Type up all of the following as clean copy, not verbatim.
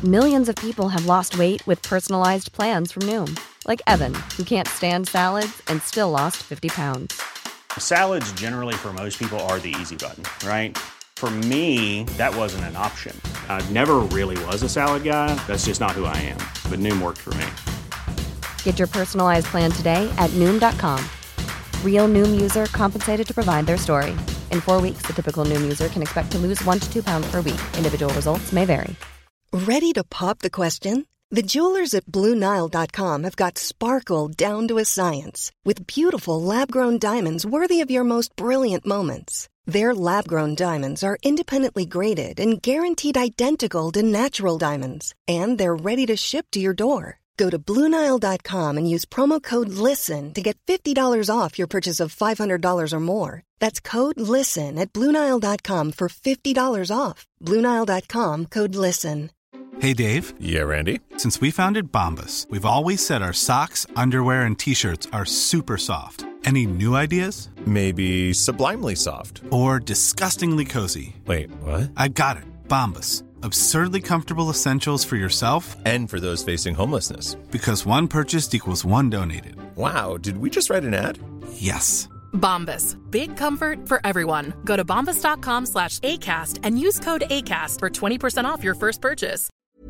Millions of people have lost weight with personalized plans from Noom. Like Evan, who can't stand salads and still lost 50 pounds. Salads generally for most people are the easy button, right? For me, that wasn't an option. I never really was a salad guy. That's just not who I am. But Noom worked for me. Get your personalized plan today at Noom.com. Real Noom user compensated to provide their story. In 4 weeks, the typical Noom user can expect to lose 1 to 2 pounds per week. Individual results may vary. Ready to pop the question? The jewelers at BlueNile.com have got sparkle down to a science with beautiful lab-grown diamonds worthy of your most brilliant moments. Their lab-grown diamonds are independently graded and guaranteed identical to natural diamonds, and they're ready to ship to your door. Go to BlueNile.com and use promo code LISTEN to get $50 off your purchase of $500 or more. That's code LISTEN at BlueNile.com for $50 off. BlueNile.com, code LISTEN. Hey, Dave. Yeah, Randy. Since we founded Bombas, we've always said our socks, underwear, and T-shirts are super soft. Any new ideas? Maybe sublimely soft. Or disgustingly cozy. Wait, what? I got it. Bombas. Absurdly comfortable essentials for yourself and for those facing homelessness. Because one purchased equals one donated. Wow, did we just write an ad? Yes. Bombas. Big comfort for everyone. Go to bombas.com/ACAST and use code ACAST for 20% off your first purchase.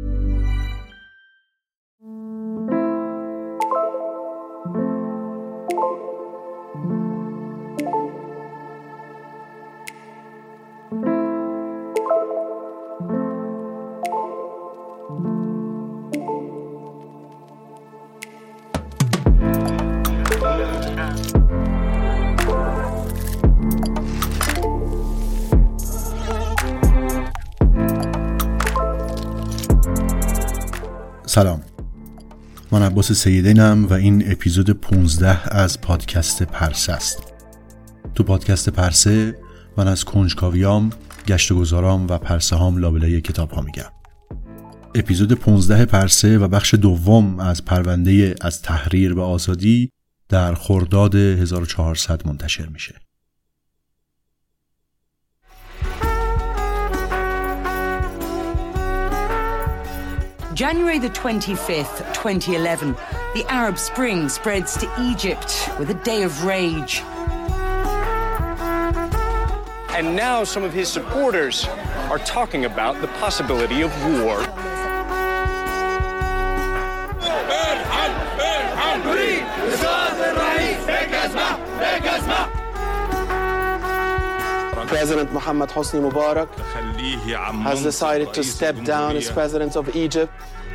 سلام، من عباس سیدینم و این اپیزود 15 از پادکست پرسه است. تو پادکست پرسه من از کنجکاویام، گشت و گذارام و پرسه هام لابلای کتاب ها میگم. اپیزود 15 پرسه و بخش دوم از پرونده از تحریر به آزادی در خرداد 1400 منتشر میشه. January the 25th, 2011, the Arab Spring spreads to Egypt with a day of rage. And now some of his supporters are talking about the possibility of war. President Mohammed Hosni Mubarak has decided to step down as president of Egypt.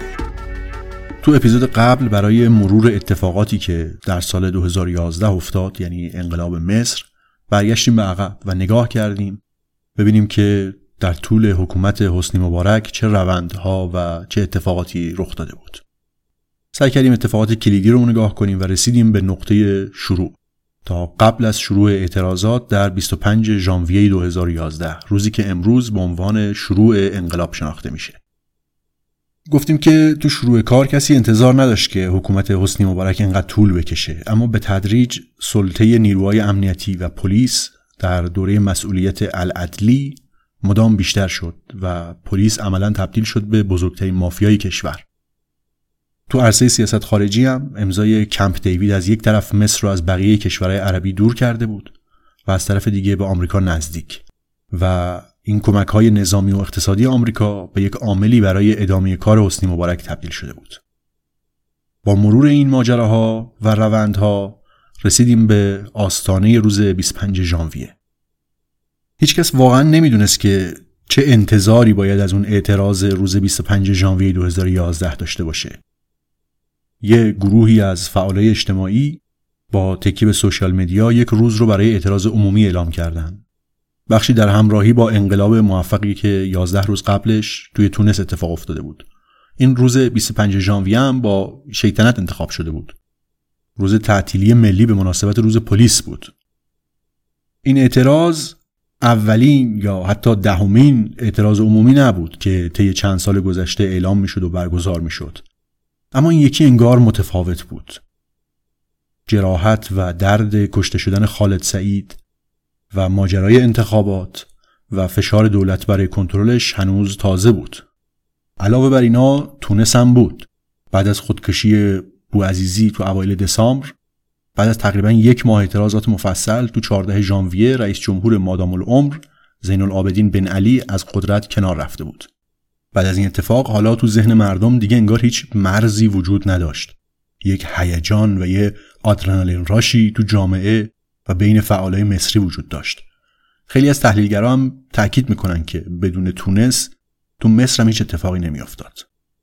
تو اپیزود قبل برای مرور اتفاقاتی که در سال 2011 افتاد، یعنی انقلاب مصر، برگشتیم به عقب و نگاه کردیم ببینیم که در طول حکومت حسنی مبارک چه روندها و چه اتفاقاتی رخ داده بود. سعی کردیم اتفاقات کلیدی رو نگاه کنیم و رسیدیم به نقطه شروع تا قبل از شروع اعتراضات در 25 ژانویه 2011، روزی که امروز به عنوان شروع انقلاب شناخته میشه. گفتیم که تو شروع کار کسی انتظار نداشت که حکومت حسنی مبارک اینقدر طول بکشه، اما به تدریج سلطه نیروهای امنیتی و پلیس در دوره مسئولیت العدلی مدام بیشتر شد و پلیس عملاً تبدیل شد به بزرگترین مافیای کشور. تو عرصه سیاست خارجی هم امضای کمپ دیوید از یک طرف مصر رو از بقیه کشورهای عربی دور کرده بود و از طرف دیگه به آمریکا نزدیک، و این کمک‌های نظامی و اقتصادی آمریکا به یک عاملی برای ادامه کار حسنی مبارک تبدیل شده بود. با مرور این ماجراها و روندها رسیدیم به آستانه روز 25 ژانویه. هیچکس واقعا نمیدونست که چه انتظاری باید از اون اعتراض روز 25 ژانویه 2011 داشته باشه. یه گروهی از فعالای اجتماعی با تکیه به سوشال مدیا یک روز رو برای اعتراض عمومی اعلام کردن. بخشی در همراهی با انقلاب موفقی که 11 روز قبلش توی تونس اتفاق افتاده بود. این روز 25 ژانویه هم با شیطنت انتخاب شده بود. روز تعطیلی ملی به مناسبت روز پلیس بود. این اعتراض اولین یا حتی دهمین اعتراض عمومی نبود که طی چند سال گذشته اعلام میشد و برگزار میشد. اما این یکی انگار متفاوت بود. جراحت و درد کشته شدن خالد سعید و ماجرای انتخابات و فشار دولت برای کنترلش هنوز تازه بود. علاوه بر اینا تونس هم بود. بعد از خودکشی بوعزیزی تو اوایل دسامبر، بعد از تقریبا 1 ماه اعتراضات مفصل، تو 14 ژانویه رئیس جمهور مادام العمر زین العابدین بن علی از قدرت کنار رفته بود. بعد از این اتفاق حالا تو ذهن مردم دیگه انگار هیچ مرزی وجود نداشت. یک هیجان و یه آدرنالین راشی تو جامعه و بین فعالای مصری وجود داشت. خیلی از تحلیلگرا هم تاکید میکنن که بدون تونس تو مصر هم هیچ اتفاقی نمیافتاد.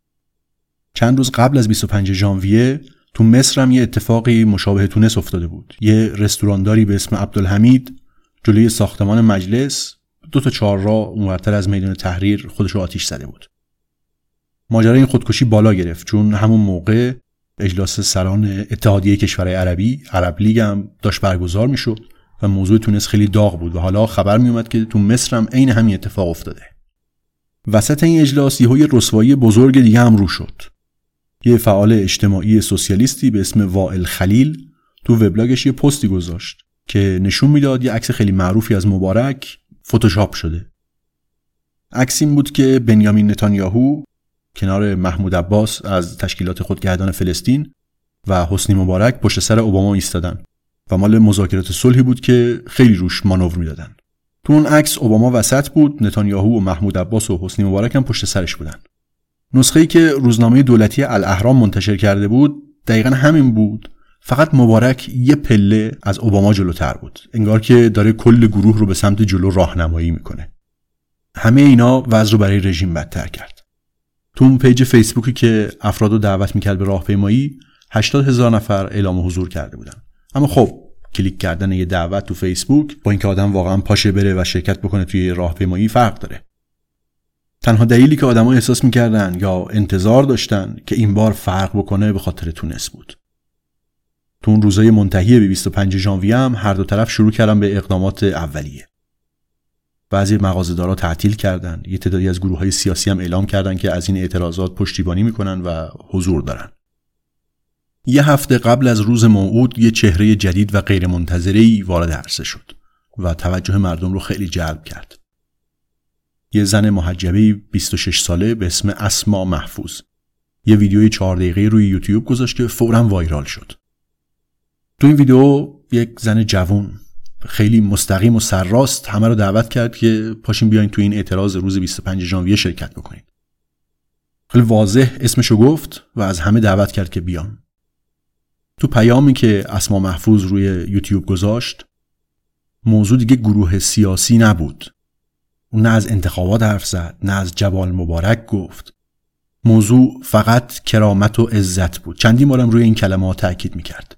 چند روز قبل از 25 ژانویه تو مصر هم یه اتفاقی مشابه تونس افتاده بود. یه رستورانداری به اسم عبدالحمید جلوی ساختمان مجلس 2 تا 4 راه اونورتر از میدان تحریر خودشو آتیش زده بود. ماجرای این خودکشی بالا گرفت چون همون موقع اجلاس سران اتحادیه کشورهای عربی، عرب لیگ هم داشت برگزار میشد و موضوع تونس خیلی داغ بود و حالا خبر می اومد که تو مصر هم عین همین اتفاق افتاده. وسط این اجلاس یه رسوایی بزرگ دیگه هم رو شد. یه فعال اجتماعی سوسیالیستی به اسم وائل خلیل تو وبلاگش یه پستی گذاشت که نشون میداد یه عکس خیلی معروفی از مبارک فتوشاپ شده. عکس این بود که بنیامین نتانیاهو کنار محمود عباس از تشکیلات خودگردان فلسطین و حسنی مبارک پشت سر اوباما ایستادن و مال مذاکرات صلحی بود که خیلی روش مانور میدادن. تو اون عکس اوباما وسط بود، نتانیاهو و محمود عباس و حسنی مبارک هم پشت سرش بودن. نسخه‌ای که روزنامه دولتی الاهرام منتشر کرده بود دقیقاً همین بود، فقط مبارک یه پله از اوباما جلوتر بود، انگار که داره کل گروه رو به سمت جلو راهنمایی میکنه. همه اینا وضع رو برای رژیم بدتر کرد. تو اون پیج فیسبوکی که افرادو دعوت میکرد به راهپیمایی 80,000 نفر اعلام حضور کرده بودن. اما خب کلیک کردن یه دعوت تو فیسبوک با اینکه آدم واقعا پاشه بره و شرکت بکنه توی راهپیمایی فرق داره. تنها دلیلی که آدما احساس میکردن یا انتظار داشتن که این بار فرق بکنه به خاطر تونس بود. تو اون روزای منتهی به 25 ژانویه هم هر دو طرف شروع کردن به اقدامات اولیه. بعضی مغازه‌دارا تعطیل کردن، یه تعدادی از گروه‌های سیاسی هم اعلام کردن که از این اعتراضات پشتیبانی میکنن و حضور دارن. یه هفته قبل از روز موعود یه چهره جدید و غیرمنتظره‌ای وارد عرصه شد و توجه مردم رو خیلی جلب کرد. یه زن محجبه 26 ساله به اسم اسما محفوظ یه ویدیوی 4 دقیقه‌ای روی یوتیوب گذاشت که فوراً وایرال شد. تو این ویدیو یک زن جوان خیلی مستقیم و سرراست همه رو دعوت کرد که پاشین بیاین تو این اعتراض روز 25 ژانویه شرکت بکنید. خیلی واضح اسمشو گفت و از همه دعوت کرد که بیان. تو پیامی که اسما محفوظ روی یوتیوب گذاشت موضوع دیگه گروه سیاسی نبود. اون نه از انتخابات حرف زد، نه از جوال مبارک گفت. موضوع فقط کرامت و عزت بود. چندین بارم روی این کلمات تاکید میکرد.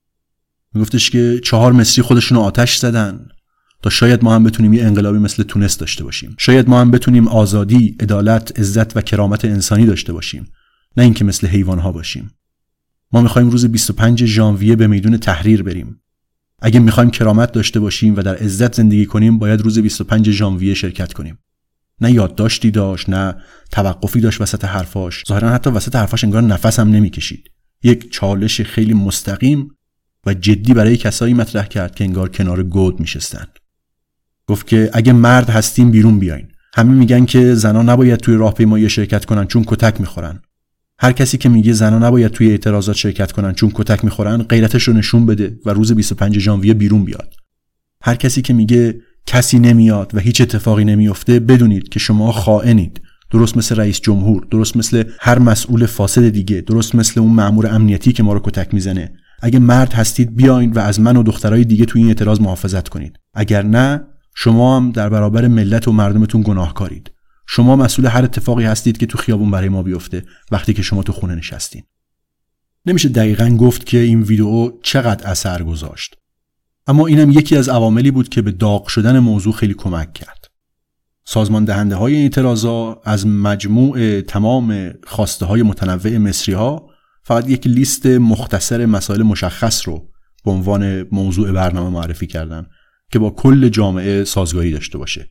میگفتش که 4 مصری خودشون رو آتش زدن تا شاید ما هم بتونیم یه انقلابی مثل تونس داشته باشیم. شاید ما هم بتونیم آزادی، عدالت، عزت و کرامت انسانی داشته باشیم، نه اینکه مثل حیوان‌ها باشیم. ما می‌خوایم روز 25 ژانویه به میدون تحریر بریم. اگه می‌خوایم کرامت داشته باشیم و در عزت زندگی کنیم باید روز 25 ژانویه شرکت کنیم. نه یادداشتی داشت، نه توقفی داشت وسط حرفاش. ظاهراً حتی وسط حرفاش انگار نفس هم نمی‌کشید. یک چالش خیلی مستقیم و جدی برای کسایی مطرح کرد که انگار کنار گود میشستن. گفت که اگه مرد هستیم بیرون بیاین. همه میگن که زنا نباید توی راهپیمایی شرکت کنن چون کتک میخورن. هر کسی که میگه زنا نباید توی اعتراضات شرکت کنن چون کتک میخورن غیرتش رو نشون بده و روز 25 ژانویه بیرون بیاد. هر کسی که میگه کسی نمیاد و هیچ اتفاقی نمیفته بدونید که شما خائنید. درست مثل رئیس جمهور، درست مثل هر مسئول فاسد دیگه، درست مثل اون مأمور امنیتی که ما رو کتک میزنه. اگه مرد هستید بیاین و از من و دخترای دیگه توی این اعتراض محافظت کنید. اگر نه شما هم در برابر ملت و مردمتون گناهکارید. شما مسئول هر اتفاقی هستید که تو خیابون برای ما بیفته وقتی که شما تو خونه نشستین. نمیشه دقیقاً گفت که این ویدیو چقدر اثر گذاشت. اما اینم یکی از عواملی بود که به داغ شدن موضوع خیلی کمک کرد. سازمان دهنده های اعتراضا از مجموع تمام خواسته های متنوع مصری ها فقط یک لیست مختصر مسائل مشخص رو به عنوان موضوع برنامه معرفی کردن که با کل جامعه سازگاری داشته باشه.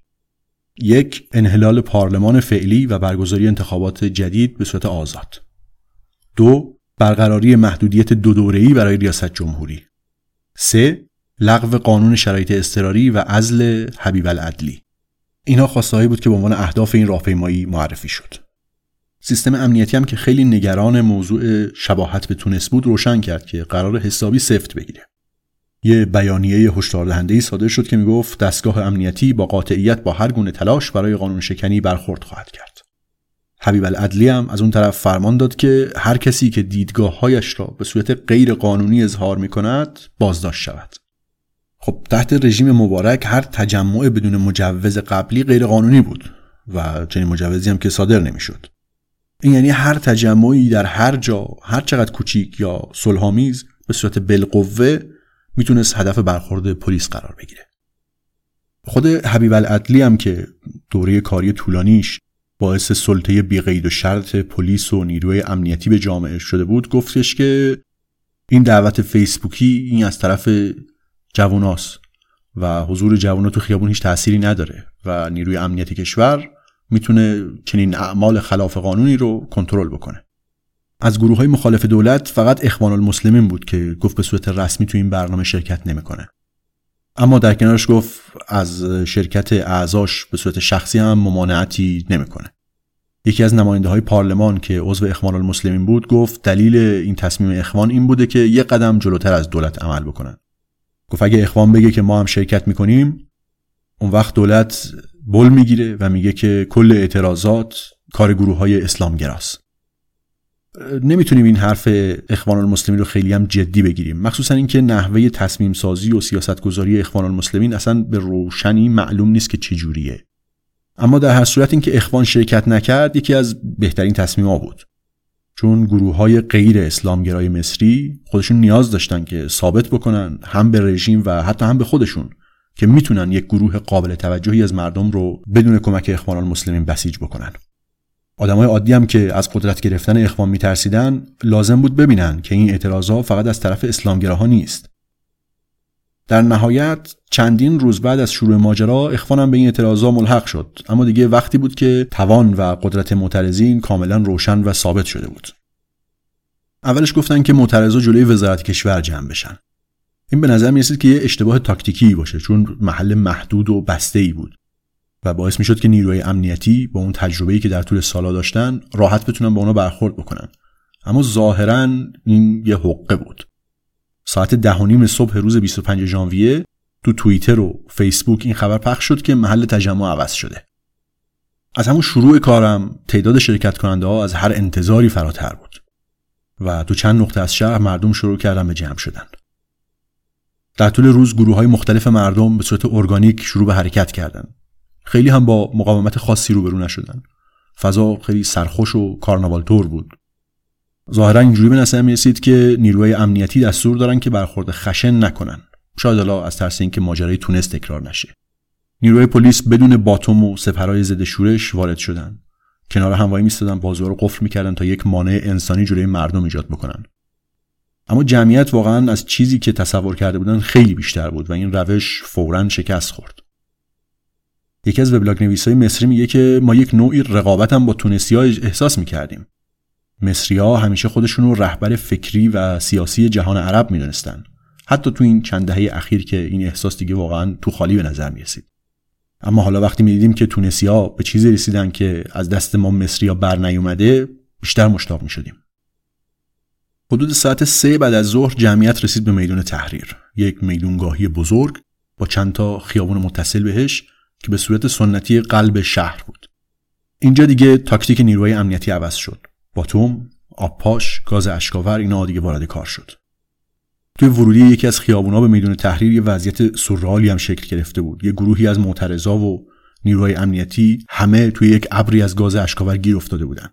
1. انحلال پارلمان فعلی و برگزاری انتخابات جدید به صورت آزاد. 2. برقراری محدودیت 2 دوره‌ای برای ریاست جمهوری. 3. لغو قانون شرایط اضطراری و عزل حبیب العدلی. اینا خواسته‌هایی بود که به عنوان اهداف این راهپیمایی معرفی شد. سیستم امنیتی هم که خیلی نگران موضوع شباهت به تونس بود روشن کرد که قرار حسابی سفت بگیره. یه بیانیه هشداردهنده‌ای صادر شد که میگفت دستگاه امنیتی با قاطعیت با هر گونه تلاش برای قانون شکنی برخورد خواهد کرد. حبیب العدلی هم از اون طرف فرمان داد که هر کسی که دیدگاه‌هایش را به صورت غیر قانونی اظهار می‌کند بازداشت شود. خب تحت رژیم مبارک هر تجمع بدون مجوز قبلی غیر قانونی بود و چنین مجوزی هم که صادر نمی‌شد. این یعنی هر تجمعی در هر جا، هر چقدر کوچیک یا صلح‌آمیز، به صورت بالقوه میتونست هدف برخورد پلیس قرار بگیره. خود حبیب العدلی هم که دوره کاری طولانیش باعث سلطه بی‌قید و شرط پلیس و نیروی امنیتی به جامعه شده بود، گفتش که این دعوت فیسبوکی این از طرف جواناست و حضور جوانا تو خیابون هیچ تأثیری نداره و نیروی امنیتی کشور میتونه چنین اعمال خلاف قانونی رو کنترل بکنه. از گروه‌های مخالف دولت فقط اخوان المسلمین بود که گفت به صورت رسمی تو این برنامه شرکت نمیکنه. اما در کنارش گفت از شرکت اعضاش به صورت شخصی هم ممانعتی نمیکنه. یکی از نماینده‌های پارلمان که عضو اخوان المسلمین بود گفت دلیل این تصمیم اخوان این بوده که یک قدم جلوتر از دولت عمل بکنن. گفت اگه اخوان بگه که ما هم شرکت میکنیم، اون وقت دولت بل میگیره و میگه که کل اعتراضات کار گروه‌های اسلامگراست. نمیتونیم این حرف اخوان المسلمین رو خیلی هم جدی بگیریم، مخصوصا اینکه نحوه تصمیم سازی و سیاستگذاری اخوان المسلمین اصلا به روشنی معلوم نیست که چه جوریه. اما در هر صورت اینکه اخوان شرکت نکرد یکی از بهترین تصمیم‌ها بود، چون گروه‌های غیر اسلامگرای مصری خودشون نیاز داشتن که ثابت بکنن هم به رژیم و حتی هم به خودشون که میتونن یک گروه قابل توجهی از مردم رو بدون کمک اخوان المسلمین بسیج بکنن. آدمای عادی هم که از قدرت گرفتن اخوان میترسیدن لازم بود ببینن که این اعتراضات فقط از طرف اسلامگراها نیست. در نهایت چندین روز بعد از شروع ماجرا اخوان هم به این اعتراضات ملحق شد، اما دیگه وقتی بود که توان و قدرت معترضین کاملا روشن و ثابت شده بود. اولش گفتن که معترضا جلوی وزارت کشور جمع بشن. این به نظر میرسید که یه اشتباه تاکتیکی باشه، چون محل محدود و بسته‌ای بود و باعث میشد که نیروی امنیتی با اون تجربه‌ای که در طول سالا داشتن راحت بتونن با اونا برخورد بکنن. اما ظاهراً این یه حقه بود. ساعت 10:30 صبح روز 25 ژانویه تو توییتر و فیسبوک این خبر پخش شد که محل تجمع عوض شده. از همون شروع کارم تعداد شرکت کننده ها از هر انتظاری فراتر بود و تو چند نقطه از شهر مردم شروع کردن به جمع شدن. در طول روز گروه‌های مختلف مردم به صورت ارگانیک شروع به حرکت کردن. خیلی هم با مقاومت خاصی روبرو نشدن. فضا خیلی سرخوش و کارناوال طور بود. ظاهرا اینجوری به نظر می‌رسید که نیروهای امنیتی دستور دارن که برخورد خشن نکنن. شاید حالا از ترس اینکه ماجرای تونس تکرار نشه. نیروهای پلیس بدون باتوم و سپرهای ضد شورش وارد شدن. کنار هم وای می‌ایستادن، بازوها رو قفل می‌کردن تا یک مانع انسانی جلوی مردم ایجاد بکنن. اما جمعیت واقعا از چیزی که تصور کرده بودن خیلی بیشتر بود و این روش فوراً شکست خورد. یکی از وبلاگ نویسای مصری میگه که ما یک نوعی رقابت هم با تونسی‌ها احساس می‌کردیم. مصری‌ها همیشه خودشون رو رهبر فکری و سیاسی جهان عرب می‌دونستن. حتی تو این چند دهه اخیر که این احساس دیگه واقعا تو خالی به نظر می‌رسید. اما حالا وقتی می‌دیدیم که تونسی‌ها به چیزی رسیدن که از دست ما مصری‌ها بر نیومده، بیشتر مشتاق می‌شدیم. حدود ساعت 3 بعد از ظهر جمعیت رسید به میدان تحریر، یک میدانگاهی بزرگ با چند تا خیابان متصل بهش که به صورت سنتی قلب شهر بود. اینجا دیگه تاکتیک نیروهای امنیتی عوض شد. باتوم، آبپاش، گاز اشکاور اینا دیگه وارد کار شد. توی ورودی یکی از خیابونا به میدان تحریر یه وضعیت سورئالی هم شکل گرفته بود. یه گروهی از معترضا و نیروهای امنیتی همه توی یک ابری از گاز اشکاور گیر افتاده بودن.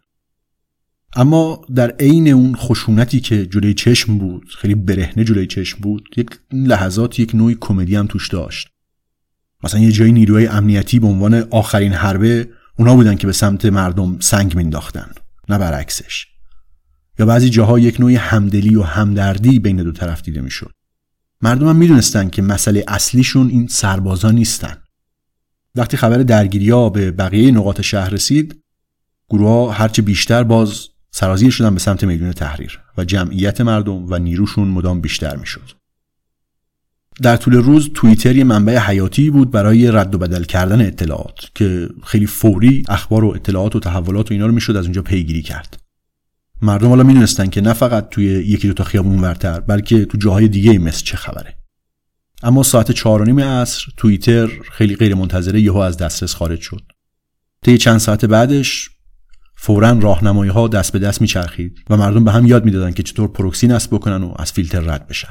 اما در عین اون خشونتی که جلوی چشم بود، خیلی برهنه جلوی چشم بود، یک لحظات یک نوعی کمدی هم توش داشت. مثلا یه جایی نیروهای امنیتی به عنوان آخرین حربه اونا بودن که به سمت مردم سنگ مینداختن، نه برعکسش. یا بعضی جاها یک نوعی همدلی و همدردی بین دو طرف دیده میشد. مردم هم میدونستن که مسئله اصلیشون این سربازا نیستن. وقتی خبر درگیری‌ها به بقیه نقاط شهر رسید، گروه‌ها هرچه بیشتر باز سرازیر شدن به سمت میدان تحریر و جمعیت مردم و نیروشون مدام بیشتر میشد. در طول روز توییتر یه منبع حیاتی بود برای رد و بدل کردن اطلاعات که خیلی فوری اخبار و اطلاعات و تحولات و اینا رو میشد از اونجا پیگیری کرد. مردم حالا میدونستن که نه فقط توی یکی دو تا خیابون ورتر بلکه تو جاهای دیگه مصر چه خبره. اما ساعت 4:30 عصر توییتر خیلی غیر منتظره یهو از دسترس خارج شد. طی چند ساعت بعدش فوراً راهنمایی‌ها دست به دست میچرخید و مردم به هم یاد میدادن که چطور پروکسی نصب بکنن و از فیلتر رد بشن.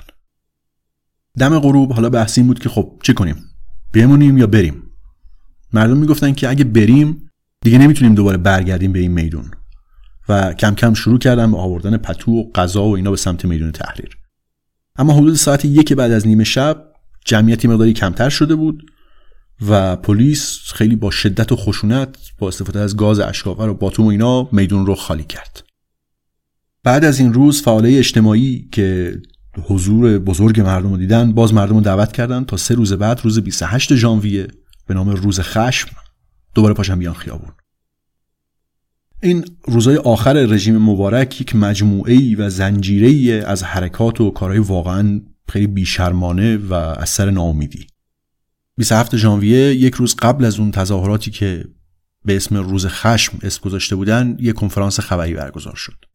دم غروب حالا بحث این بود که خب چه کنیم؟ بمونیم یا بریم؟ مردم میگفتن که اگه بریم دیگه نمیتونیم دوباره برگردیم به این میدون و کم کم شروع کردن به آوردن پتو و غذا و اینا به سمت میدون تحریر. اما حدود ساعت 1 بعد از نیمه شب جمعیت مقداری کمتر شده بود و پلیس خیلی با شدت و خشونت با استفاده از گاز اشک‌آور و باتوم و اینا میدون رو خالی کرد. بعد از این روز فعالای اجتماعی که حضور بزرگ مردم رو دیدن باز مردم رو دعوت کردن تا 3 روز بعد روز 28 ژانویه به نام روز خشم دوباره پاشن بیان خیابون. این روزهای آخر رژیم مبارک یک مجموعه‌ای و زنجیره‌ای از حرکات و کارهای واقعاً خیلی بیشرمانه و از سر ناامیدی. 27 ژانویه یک روز قبل از اون تظاهراتی که به اسم روز خشم اسم گذاشته بودن یک کنفرانس خبری برگزار شد.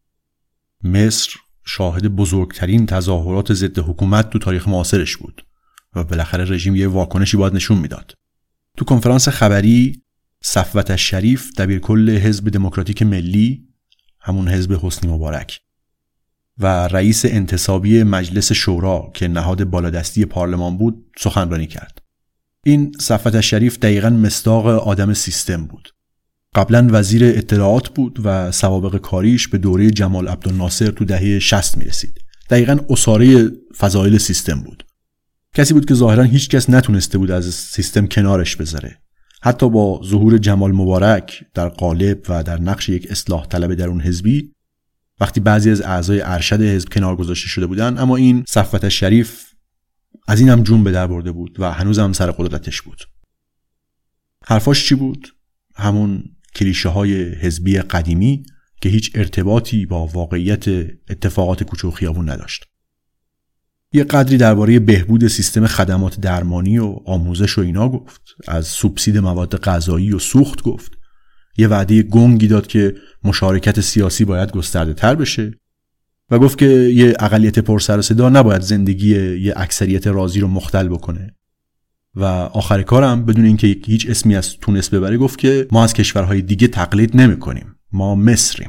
مصر شاهد بزرگترین تظاهرات ضد حکومت تو تاریخ معاصرش بود و بالاخره رژیم یه واکنشی باید نشون میداد. تو کنفرانس خبری صفوت الشریف دبیرکل حزب دموکراتیک ملی، همون حزب حسنی مبارک، و رئیس انتصابی مجلس شورا که نهاد بالادستی پارلمان بود سخنرانی کرد. این صفوت الشریف دقیقاً مصداق آدم سیستم بود. قبلا وزیر اطلاعات بود و سوابق کاریش به دوره جمال عبدالناصر تو دهه 60 میرسید. دقیقاً اساره فضایل سیستم بود. کسی بود که ظاهراً هیچ کس نتونسته بود از سیستم کنارش بذاره. حتی با ظهور جمال مبارک در قالب و در نقش یک اصلاح طلب درون حزبی، وقتی بعضی از اعضای ارشد حزب کنار گذاشته شده بودن، اما این صفوت الشریف از این هم جون به در برده بود و هنوز هم سر قدرتش بود. حرفاش چی بود؟ همون کلیشه های حزبی قدیمی که هیچ ارتباطی با واقعیت اتفاقات کوچه و خیابون نداشت. یه قدری درباره بهبود سیستم خدمات درمانی و آموزش و اینا گفت، از سوبسید مواد غذایی و سوخت گفت، یه وعده گنگی داد که مشارکت سیاسی باید گسترده تر بشه و گفت که یه اقلیت پر سر و صدا نباید زندگی یه اکثریت راضی رو مختل بکنه و آخر کارم بدون اینکه هیچ اسمی از تونس ببره گفت که ما از کشورهای دیگه تقلید نمی‌کنیم، ما مصریم.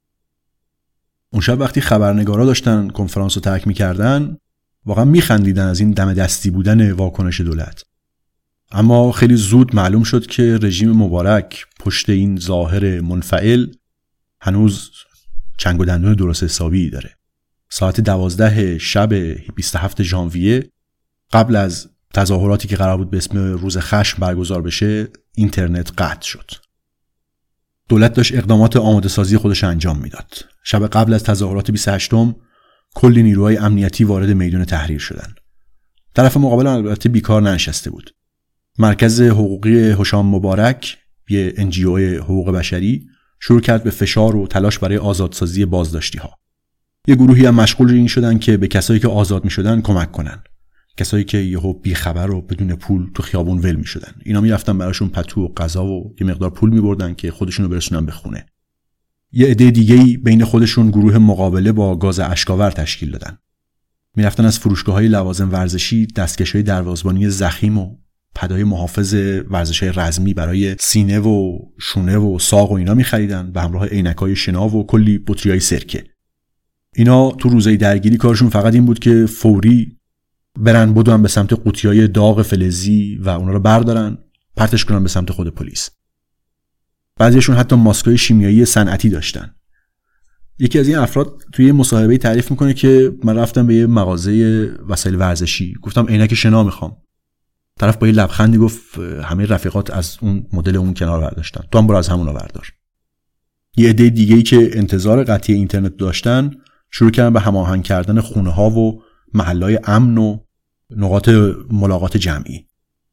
اون شب وقتی خبرنگارا داشتن کنفرانس رو ترک می‌کردن واقعا می‌خندیدن از این دم دستی بودن واکنش دولت. اما خیلی زود معلوم شد که رژیم مبارک پشت این ظاهر منفعل هنوز چنگ و دندون درست حسابی داره. ساعت 12 شب 27 ژانویه قبل از تظاهراتی که قرار بود به اسم روز خشم برگزار بشه اینترنت قطع شد. دولت داشت اقدامات آماده سازی خودش انجام میداد. شب قبل از تظاهرات 28م کلی نیروهای امنیتی وارد میدان تحریر شدن. طرف مقابل البته بیکار ننشسته بود. مرکز حقوقی هشام مبارک، یه NGO حقوق بشری، شروع کرد به فشار و تلاش برای آزادسازی بازداشتی‌ها. یه گروهی هم مشغول این شدن که به کسایی که آزاد می‌شدن کمک کنن. کسایی که یهو بی‌خبر و بدون پول تو خیابون ول می‌شدن. اینا می‌رفتن براشون پتو و غذا و یه مقدار پول می‌بردن که خودشونو برسونن به خونه. یه عده دیگه‌ای بین خودشون گروه مقابله با گاز اشک‌آور تشکیل دادن. می‌رفتن از فروشگاه‌های لوازم ورزشی دستکش‌های دروازه‌بانی ضخیم و پدای محافظ ورزش‌های رزمی برای سینه و شونه و ساق و اینا می‌خریدن به همراه عینک‌های شنا و کلی بطری‌های سرکه. اینا تو روزهای درگیری کارشون فقط این بود که فوری برن بدون به سمت قوطی‌های داغ فلزی و اونا رو بردارن پرتش کنن به سمت خود پلیس. بعضیشون حتی ماسک‌های شیمیایی صنعتی داشتن. یکی از این افراد توی مصاحبه تعریف میکنه که من رفتم به یه مغازه وسایل ورزشی، گفتم عینک شنا میخوام. طرف با یه لبخندی گفت همه رفیقات از اون مدل اون کنار برداشتن، تو هم برو از همونا بردار. یه عده دیگه‌ای که انتظار قطعی اینترنت داشتن شروع کردن به هماهنگ کردن خونه‌ها و محلهای امن و نقاط ملاقات جمعی.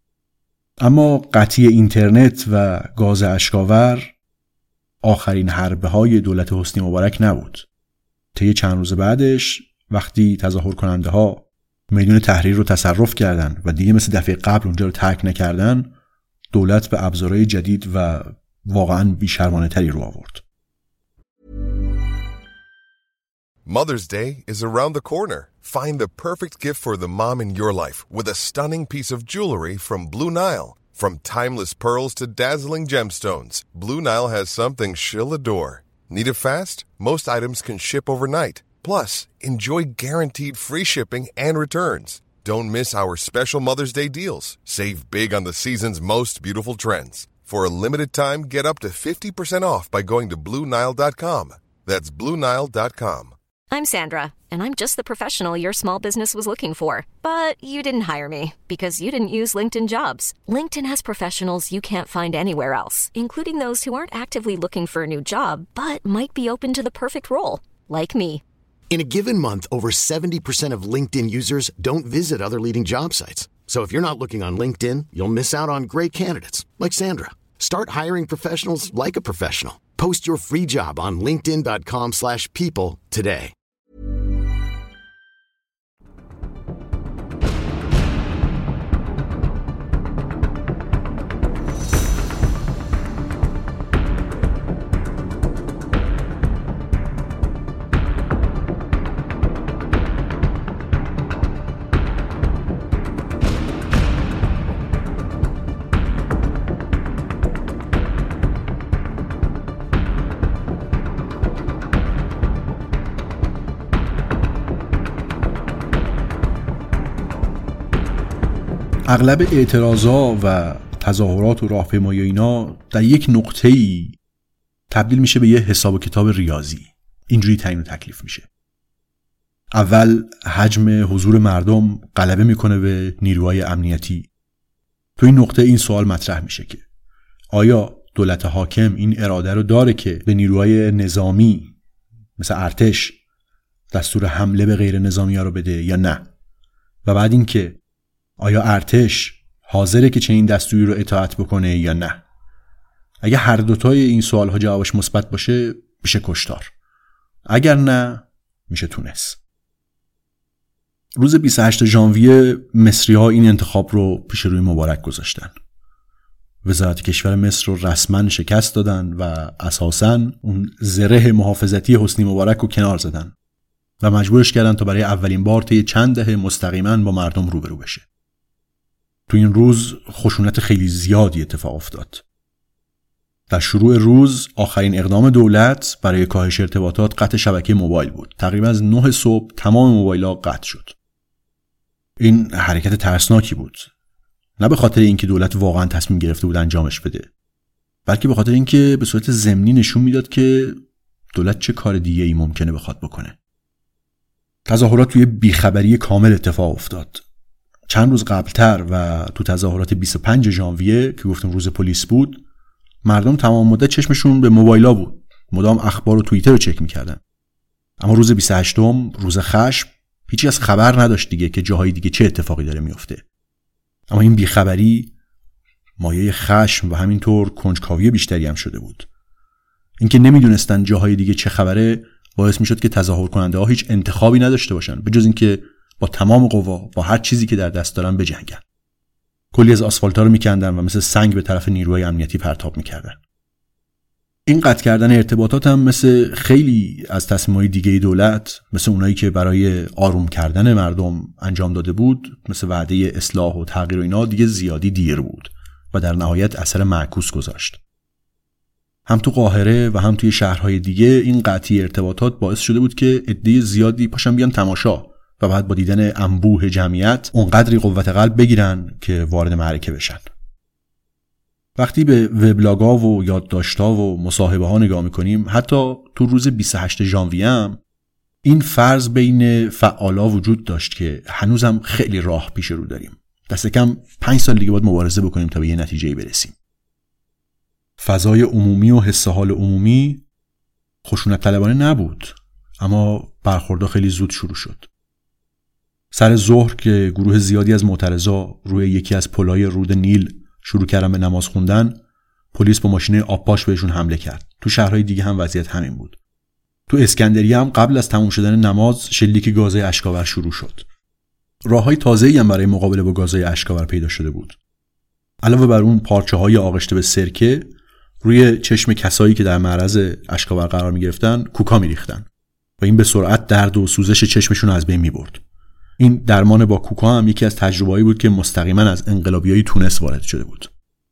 اما قطعی اینترنت و گاز اشک‌آور آخرین حربه‌های دولت حسنی مبارک نبود. طی چند روز بعدش وقتی تظاهر کننده ها میدون تحریر رو تصرف کردن و دیگه مثل دفعه قبل اونجا رو ترک نکردن، دولت به ابزارهای جدید و واقعاً بی‌شرمانه تری رو آورد. Mother's Day is around the corner. Find the perfect gift for the mom in your life with a stunning piece of jewelry from Blue Nile. From timeless pearls to dazzling gemstones, Blue Nile has something she'll adore. Need it fast? Most items can ship overnight. Plus, enjoy guaranteed free shipping and returns. Don't miss our special Mother's Day deals. Save big on the season's most beautiful trends. For a limited time, get up to 50% off by going to BlueNile.com. That's BlueNile.com. I'm Sandra, and I'm just the professional your small business was looking for. But you didn't hire me because you didn't use LinkedIn Jobs. LinkedIn has professionals you can't find anywhere else, including those who aren't actively looking for a new job, but might be open to the perfect role, like me. In a given month, over 70% of LinkedIn users don't visit other leading job sites. So if you're not looking on LinkedIn, you'll miss out on great candidates like Sandra. Start hiring professionals like a professional. Post your free job on linkedin.com/people today. اغلب اعتراضا و تظاهرات و راهپیمایی اینا در یک نقطه‌ای تبدیل میشه به یه حساب و کتاب ریاضی. اینجوری تعیین و تکلیف میشه. اول حجم حضور مردم غلبه میکنه به نیروهای امنیتی. تو این نقطه این سوال مطرح میشه که آیا دولت حاکم این اراده رو داره که به نیروهای نظامی مثل ارتش دستور حمله به غیر نظامی‌ها رو بده یا نه؟ و بعد این که آیا ارتش حاضره که چنین دستوری رو اطاعت بکنه یا نه؟ اگه هر دوتای این سوال‌ها جوابش مثبت باشه میشه کشتار. اگر نه میشه تونس. روز 28 ژانویه مصری‌ها این انتخاب رو پیش روی مبارک گذاشتن. وزارت کشور مصر رو رسما شکست دادن و اساساً اون زره محافظتی حسنی مبارک رو کنار زدن و مجبورش کردن تا برای اولین بار طی چند دهه مستقیما با مردم روبرو بشه. تو این روز خشونت خیلی زیادی اتفاق افتاد. در شروع روز آخرین اقدام دولت برای کاهش ارتباطات قطع شبکه موبایل بود. تقریبا از 9 صبح تمام موبایل‌ها قطع شد. این حرکت ترسناکی بود. نه به خاطر اینکه دولت واقعا تصمیم گرفته بود انجامش بده، بلکه به خاطر اینکه به صورت ضمنی نشون میداد که دولت چه کار دیگه ای ممکنه بخواد بکنه. تظاهرات توی بیخبری کامل اتفاق افتاد. چند روز قبلتر و تو تظاهرات 25 ژانویه که گفتم روز پلیس بود، مردم تمام مدت چشمشون به موبایلا بود. مدام اخبار و توییتر رو چک می‌کردن. اما روز 28م، روز خشم، هیچی از خبر نداشت دیگه که جاهای دیگه چه اتفاقی داره میفته. اما این بیخبری مایه خشم و همینطور کنجکاوی بیشتری هم شده بود. اینکه نمیدونستن جاهای دیگه چه خبره باعث میشد که تظاهر کننده ها هیچ انتخابی نداشته باشن به جز اینکه با تمام قوا با هر چیزی که در دست دارن بجنگن. کلی از آسفالت‌ها رو میکندن و مثل سنگ به طرف نیروهای امنیتی پرتاب میکردن. این قطع کردن ارتباطات هم مثل خیلی از تصمیم‌های دیگه دولت، مثل اونایی که برای آروم کردن مردم انجام داده بود، مثل وعده اصلاح و تغییر و اینا، دیگه زیادی دیر بود و در نهایت اثر معکوس گذاشت. هم تو قاهره و هم توی شهرهای دیگه این قطعی ارتباطات باعث شده بود که عده زیادی پاشن بیان تماشا و بعد با دیدن انبوه جمعیت اونقدری قوت قلب بگیرن که وارد معرکه بشن. وقتی به وبلاگ‌ها و یادداشت‌ها و مصاحبه‌ها نگاه می‌کنیم، حتی تو روز 28 ژانویه هم این فرض بین فعالا وجود داشت که هنوزم خیلی راه پیش رو داریم. دست کم 5 سال دیگه باید مبارزه بکنیم تا به یه نتیجه‌ای برسیم. فضای عمومی و حس حال عمومی خشونت طلبانه نبود، اما برخوردها خیلی زود شروع شد. سر ظهر که گروه زیادی از معترضا روی یکی از پل‌های رود نیل شروع کردن به نماز خوندن، پلیس با ماشین آبپاش بهشون حمله کرد. تو شهرهای دیگه هم وضعیت همین بود. تو اسکندریه هم قبل از تموم شدن نماز شلیک گازهای اشک‌آور شروع شد. راههای تازه‌ای هم برای مقابله با گازهای اشکاور پیدا شده بود. علاوه بر اون پارچه‌های آغشته به سرکه، روی چشم کسایی که در معرض اشکاور قرار می‌گرفتن کوکا می‌ریختن و این به سرعت درد و سوزش چشمشون از بین می‌برد. این درمان با کوکا هم یکی از تجربه‌ای بود که مستقیما از انقلابیای تونس وارد شده بود.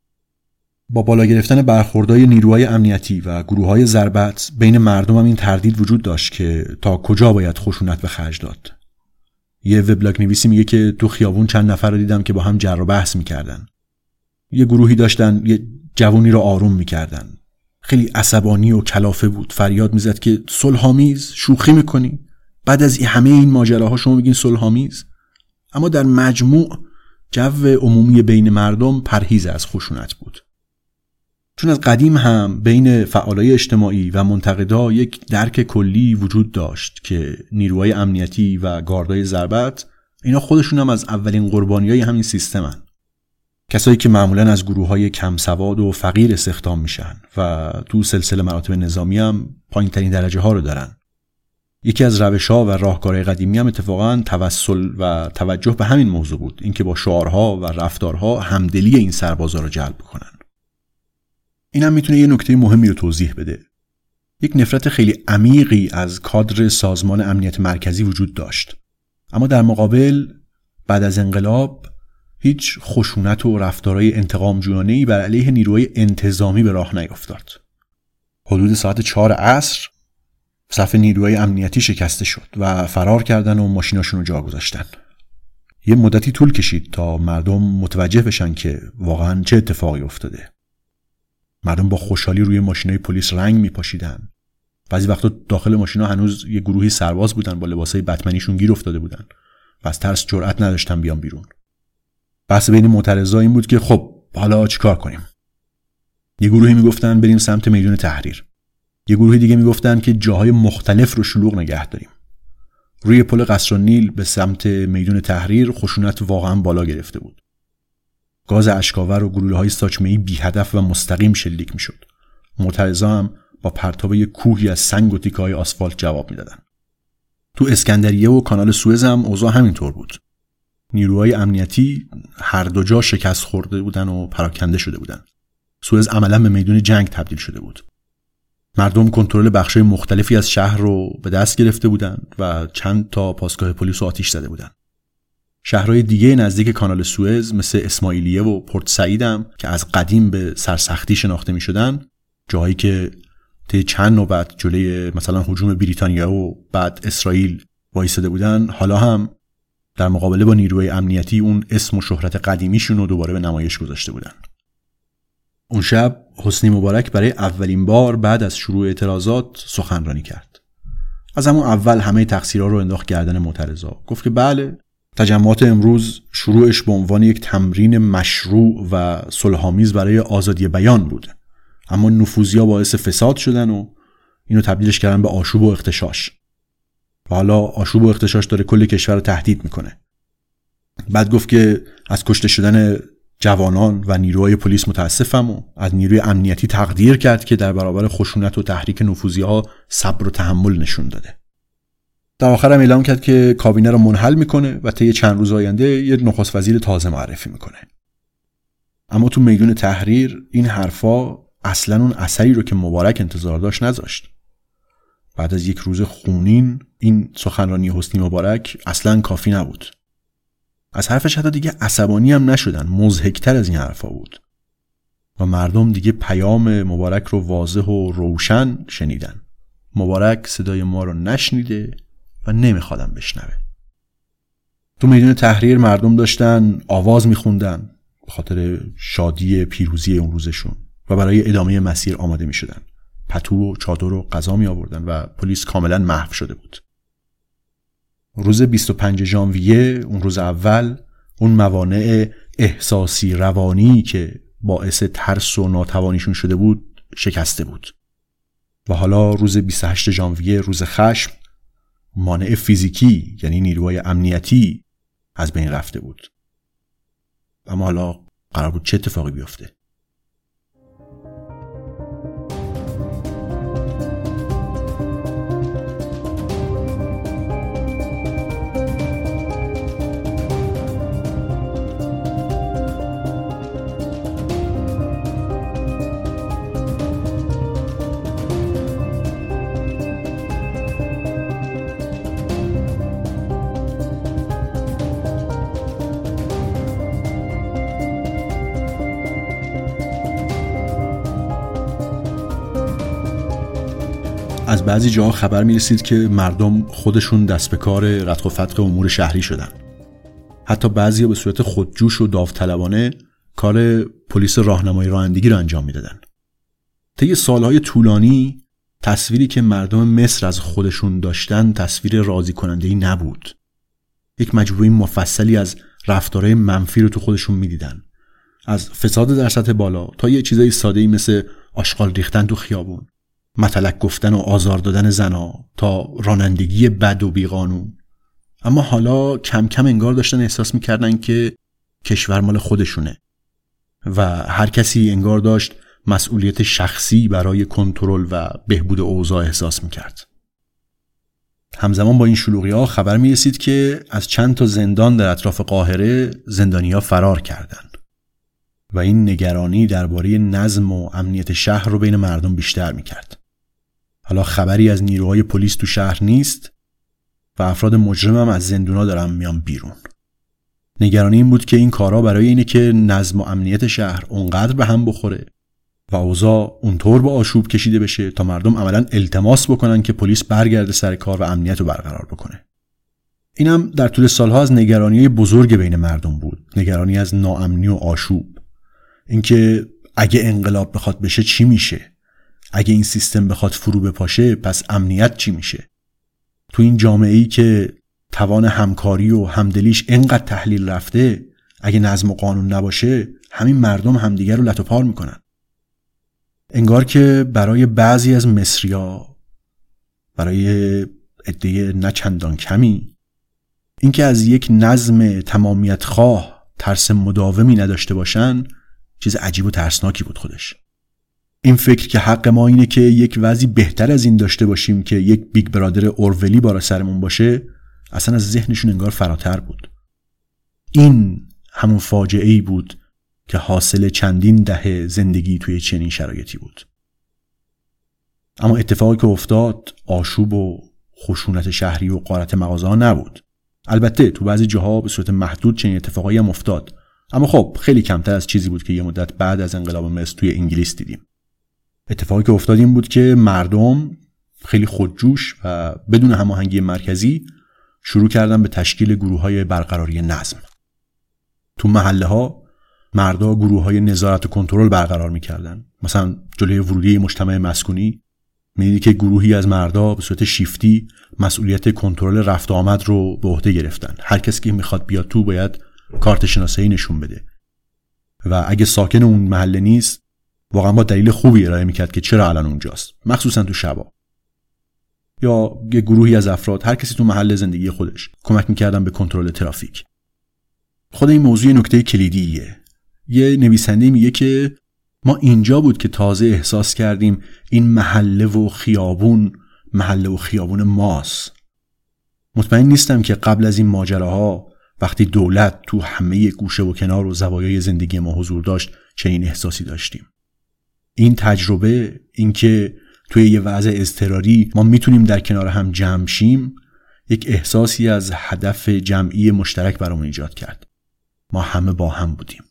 با بالا گرفتن برخوردهای نیروهای امنیتی و گروه‌های ضربت بین مردم هم این تردید وجود داشت که تا کجا باید خشونت به خرج داد. یه وبلاگ نویسی میگه که تو خیابون چند نفر رو دیدم که با هم جر و بحث می‌کردن. یه گروهی داشتن یه جوونی رو آروم می‌کردن. خیلی عصبانی و کلافه بود، فریاد میزد که صلح‌آمیز، شوخی می‌کنی؟ بعد از همه این ماجراها شما میگین صلح‌آمیز؟ اما در مجموع جو عمومی بین مردم پرهیز از خشونت بود. چون از قدیم هم بین فعالای اجتماعی و منتقدا یک درک کلی وجود داشت که نیروهای امنیتی و گاردای ضربت اینا خودشون هم از اولین قربانیای همین سیستمن. کسایی که معمولاً از گروه‌های کم سواد و فقیر استخدام میشن و تو سلسله مراتب نظامی هم پایین‌ترین درجه‌ها رو دارن. یکی از روش‌ها و راهکارهای قدیمی هم اتفاقاً توسل و توجه به همین موضوع بود، اینکه با شعارها و رفتارها همدلی این سربازا رو جلب کنن. این هم میتونه یه نکته مهمی رو توضیح بده. یک نفرت خیلی عمیقی از کادر سازمان امنیت مرکزی وجود داشت، اما در مقابل بعد از انقلاب هیچ خشونت و رفتارهای انتقام جویانه‌ای بر علیه نیروهای انتظامی به راه نیفتاد. حدود ساعت 4 عصر صف نیروهای امنیتی شکسته شد و فرار کردن و ماشیناشون رو جا گذاشتن. یه مدتی طول کشید تا مردم متوجه بشن که واقعاً چه اتفاقی افتاده. مردم با خوشحالی روی ماشینای پلیس رنگ میپاشیدن. بعضی وقتا داخل ماشینا هنوز یه گروهی سرباز بودن، با لباسای بتمنیشون گیر افتاده بودن و از ترس جرئت نداشتن بیان بیرون. بحث بین معترضا این بود که خب حالا چیکار کنیم؟ یه گروهی میگفتن بریم سمت میدون تحریر. یه گروهی دیگه میگفتن که جاهای مختلف رو شلوغ نگه داریم. روی پل قصرالنیل به سمت میدون تحریر خشونت واقعا بالا گرفته بود. گاز اشکاور و گلوله‌های ساچمه‌ای بی هدف و مستقیم شلیک میشد. معترضا هم با پرتاب یک کوهی از سنگ و تیکه‌های آسفالت جواب میدادن. تو اسکندریه و کانال سوئز هم اوضاع همینطور بود. نیروهای امنیتی هر دو جا شکست خورده بودن و پراکنده شده بودن. سوئز عملاً به میدون جنگ تبدیل شده بود. مردم کنترل بخش‌های مختلفی از شهر رو به دست گرفته بودند و چند تا پاسگاه پلیس رو آتش زده بودند. شهرهای دیگه نزدیک کانال سوئز مثل اسماعیلیه و پورت سعید هم که از قدیم به سرسختی شناخته می‌شدن، جاهایی که طی چند نوبت جلوی مثلا هجوم بریتانیا و بعد اسرائیل وایساده بودن، حالا هم در مقابله با نیروهای امنیتی اون اسم و شهرت قدیمیشون رو دوباره به نمایش گذاشته بودن. اون شب حسنی مبارک برای اولین بار بعد از شروع اعتراضات سخنرانی کرد. از همون اول همه تقصیرها رو انداخت گردن معترضا. گفت که بله، تجمعات امروز شروعش به عنوان یک تمرین مشروع و صلح‌آمیز برای آزادی بیان بود، اما نفوذی‌ها باعث فساد شدن و اینو تبدیلش کردن به آشوب و اغتشاش. و حالا آشوب و اغتشاش داره کل کشور رو تهدید میکنه. بعد گفت که از کشته شدن جوانان و نیروهای پلیس متاسفم و از نیروی امنیتی تقدیر کرد که در برابر خشونت و تحریک نفوذی‌ها صبر و تحمل نشون داده. در آخر هم اعلام کرد که کابینه رو منحل میکنه و طی چند روز آینده یه نخست وزیر تازه معرفی میکنه. اما تو میدون تحریر این حرفا اصلا اون اثری رو که مبارک انتظار داشت نذاشت. بعد از یک روز خونین این سخنرانی حسنی مبارک اصلا کافی نبود. از حرفش حتی دیگه عصبانی هم نشدن، مضحک‌تر از این حرفا بود و مردم دیگه پیام مبارک رو واضح و روشن شنیدن. مبارک صدای ما رو نشنیده و نمیخوادم بشنوه. تو میدون تحریر مردم داشتن آواز میخوندن به خاطر شادی پیروزی اون روزشون و برای ادامه مسیر آماده میشدن. پتو و چادر و غذا می آوردن و پلیس کاملا محو شده بود. روز 25 ژانویه، اون روز اول، اون موانع احساسی روانی که باعث ترس و ناتوانیشون شده بود شکسته بود. و حالا روز 28 ژانویه، روز خشم، مانع فیزیکی یعنی نیروهای امنیتی از بین رفته بود. اما حالا قرار بود چه اتفاقی بیفته؟ از بعضی جاها خبر می‌رسید که مردم خودشون دست به کار رتق و فتق امور شهری شدن. حتی بعضیا به صورت خودجوش و داوطلبانه کار پلیس راهنمایی رانندگی رو انجام میدادن. طی سالهای طولانی تصویری که مردم مصر از خودشون داشتن تصویر راضی کننده‌ای نبود. یک مجموعه مفصلی از رفتارهای منفی رو تو خودشون میدیدن. از فساد در سطح بالا تا یه چیزای ساده‌ای مثل آشغال ریختن تو خیابون، متلک گفتن و آزار دادن زنا، تا رانندگی بد و بیقانون. اما حالا کم کم انگار داشتن احساس میکردن که کشور مال خودشونه و هر کسی انگار داشت مسئولیت شخصی برای کنترل و بهبود اوضاع احساس میکرد. همزمان با این شلوغی‌ها خبر میرسید که از چند تا زندان در اطراف قاهره زندانی‌ها فرار کردند و این نگرانی درباره نظم و امنیت شهر رو بین مردم بیشتر میکرد. حالا خبری از نیروهای پلیس تو شهر نیست و افراد مجرم هم از زندونا دارن میان بیرون. نگرانی این بود که این کارا برای اینه که نظم و امنیت شهر اونقدر به هم بخوره و اوضاع اونطور با آشوب کشیده بشه تا مردم عملاً التماس بکنن که پلیس برگرده سر کار و امنیت رو برقرار بکنه. اینم در طول سالها از نگرانی بزرگ بین مردم بود، نگرانی از ناامنی و آشوب. اینکه اگه انقلاب بخواد بشه چی میشه؟ اگه این سیستم بخواد فرو بپاشه پس امنیت چی میشه؟ تو این جامعه‌ای که توان همکاری و همدلیش اینقدر تحلیل رفته، اگه نظم و قانون نباشه همین مردم همدیگر رو لت و پار میکنن. انگار که برای بعضی از مصری‌ها، برای عده نه چندان کمی، اینکه از یک نظم تمامیت خواه ترس مداومی نداشته باشن چیز عجیب و ترسناکی بود خودش. این فکر که حق ما اینه که یک وضعی بهتر از این داشته باشیم که یک بیگ برادر اورولی بالا سرمون باشه اصلا از ذهنشون انگار فراتر بود. این همون فاجعه‌ای بود که حاصل چندین دهه زندگی توی چنین شرایطی بود. اما اتفاقی که افتاد آشوب و خشونت شهری و غارت مغازه‌ها نبود. البته تو بعضی جاها به صورت محدود چنین اتفاقایی هم افتاد، اما خب خیلی کمتر از چیزی بود که یه مدت بعد از انقلاب مصر توی انگلیس دیدیم. اتفاقی که افتاد این بود که مردم خیلی خودجوش و بدون هماهنگی مرکزی شروع کردن به تشکیل گروه‌های برقراری نظم. تو محله‌ها مردا گروه‌های نظارت و کنترل برقرار می‌کردن. مثلا جلوی ورودی مجتمع مسکونی می‌دیدی که گروهی از مردا به صورت شیفتی مسئولیت کنترل رفت و آمد رو به عهده گرفتن. هر کسی که می‌خواد بیاد تو باید کارت شناسایی نشون بده و اگه ساکن اون محله نیست واقعا با دلیل خوبی ارائه میکرد که چرا الان اونجاست، مخصوصا تو شبا. یا یه گروهی از افراد هر کسی تو محل زندگی خودش کمک میکردن به کنترل ترافیک. خود این موضوع نکته کلیدیه. یه نویسنده میگه که ما اینجا بود که تازه احساس کردیم این محله و خیابون ماست. مطمئن نیستم که قبل از این ماجراها وقتی دولت تو همه گوشه و کنار و زوایای زندگی ما حضور داشت چنین احساسی داشتیم. این تجربه، اینکه توی یه وضع اضطراری ما میتونیم در کنار هم جمع شیم، یک احساسی از هدف جمعی مشترک برامون ایجاد کرد. ما همه با هم بودیم.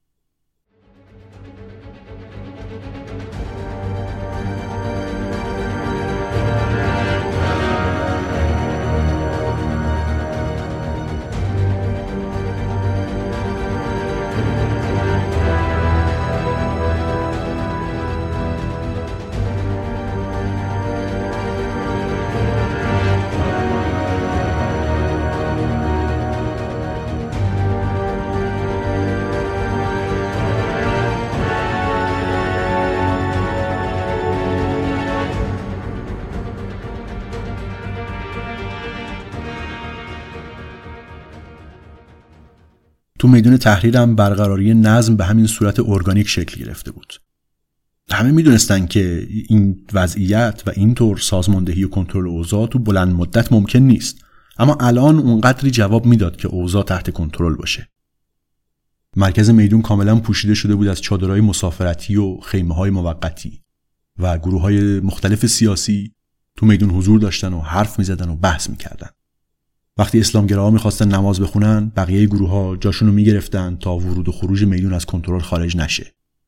تو میدون تحریر هم برقراری نظم به همین صورت ارگانیک شکل گرفته بود. همه میدونستن که این وضعیت و اینطور سازماندهی و کنترل اوضاع تو بلند مدت ممکن نیست، اما الان اونقدری جواب میداد که اوضاع تحت کنترل باشه. مرکز میدون کاملا پوشیده شده بود از چادرهای مسافرتی و خیمه‌های موقتی و گروه‌های مختلف سیاسی تو میدون حضور داشتن و حرف میزدن و بحث میکردن. وقتی اسلامگراها میخواستن نماز بخونن، بقیه گروه‌ها جاشونو میگرفتن تا ورود و خروج میدون از کنترل خارج نشه.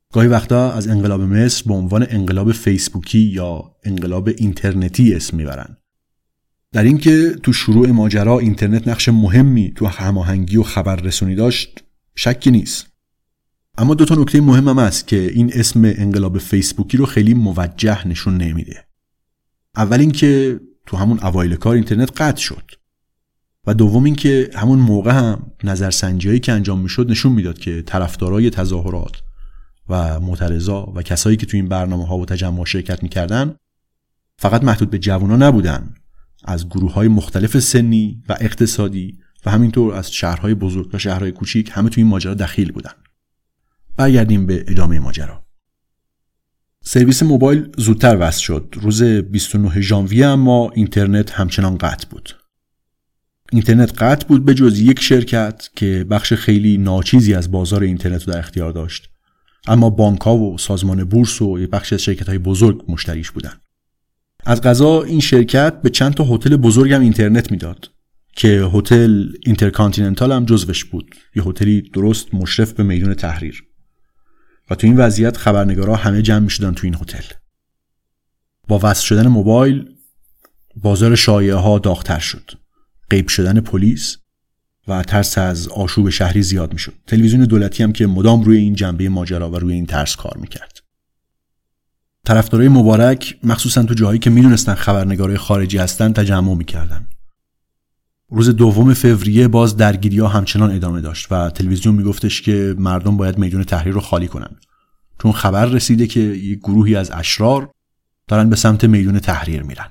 گاهی وقتا از انقلاب مصر به عنوان انقلاب فیسبوکی یا انقلاب اینترنتی اسم میبرن. در این که تو شروع ماجرا اینترنت نقش مهمی تو هماهنگی و خبررسونی داشت شکی نیست. اما دو تا نکته مهم هم هست که این اسم انقلاب فیسبوکی رو خیلی موجه نشون نمیده. اول این که تو همون اوایل کار اینترنت قطع شد و دوم این که همون موقع هم نظرسنجی‌هایی که انجام میشد نشون میداد که طرفدارای تظاهرات و معترضا و کسایی که تو این برنامه‌ها و تجمع شرکت میکردن فقط محدود به جوونا نبودن، از گروه‌های مختلف سنی و اقتصادی و همینطور از شهرهای بزرگ و شهرهای کوچیک همه تو این ماجرا دخیل بودن. برگردیم به ادامه ماجرا. سرویس موبایل زودتر وصل شد. روز 29 ژانویه اما اینترنت همچنان قطع بود. اینترنت قطع بود به جز یک شرکت که بخش خیلی ناچیزی از بازار اینترنت رو در اختیار داشت. اما بانک‌ها و سازمان بورس و یک بخش از شرکت‌های بزرگ مشتریش بودن. از قضا این شرکت به چند تا هتل بزرگ هم اینترنت میداد که هتل اینترکانتیننتال هم جزوش بود، یه هتلی درست مشرف به میدون تحریر. و تو این وضعیت خبرنگارا همه جمع میشدن تو این هتل. با وصل شدن موبایل بازار شایعه‌ها داغ‌تر شد. غیب شدن پلیس و ترس از آشوب شهری زیاد میشد. تلویزیون دولتی هم که مدام روی این جنبه ماجرا و روی این ترس کار میکرد. طرفدارای مبارک مخصوصا تو جاهایی که میدونستن خبرنگارای خارجی هستن تجمع میکردن. روز 2 فوریه باز درگیری‌ها همچنان ادامه داشت و تلویزیون میگفتش که مردم باید میدون تحریر رو خالی کنن، چون خبر رسیده که یک گروهی از اشرار دارن به سمت میدون تحریر میرن.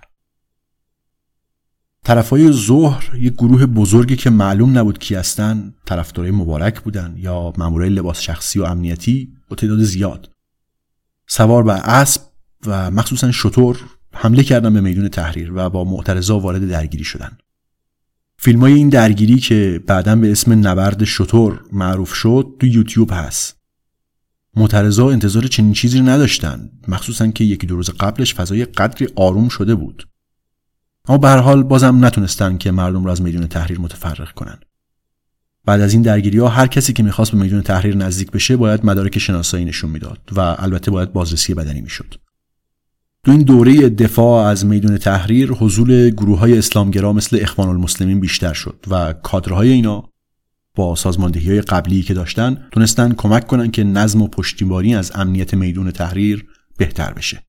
طرفای ظهر یک گروه بزرگی که معلوم نبود کی هستن، طرفدارای مبارک بودن یا مامورای لباس شخصی و امنیتی با تعداد زیاد، سوار بر اسب و مخصوصا شتر حمله کردن به میدون تحریر و با معترضا وارد درگیری شدن. فیلمای این درگیری که بعداً به اسم نبرد شتر معروف شد تو یوتیوب هست. معترضا انتظار چنین چیزی نداشتن، مخصوصا که 1-2 روز قبلش فضای قدری آروم شده بود. اما به هر حال بازم نتونستن که مردم رو از میدون تحریر متفرق کنن. بعد از این درگیری‌ها هر کسی که می‌خواست به میدون تحریر نزدیک بشه باید مدارک شناسایی نشون میداد و البته باید بازرسی بدنی میشد. تو این دوره دفاع از میدون تحریر حضور گروه‌های اسلامگرا مثل اخوان المسلمین بیشتر شد و کادرهای اینا با سازماندهی‌های قبلی که داشتن تونستن کمک کنن که نظم و پشتیبانی از امنیت میدون تحریر بهتر بشه.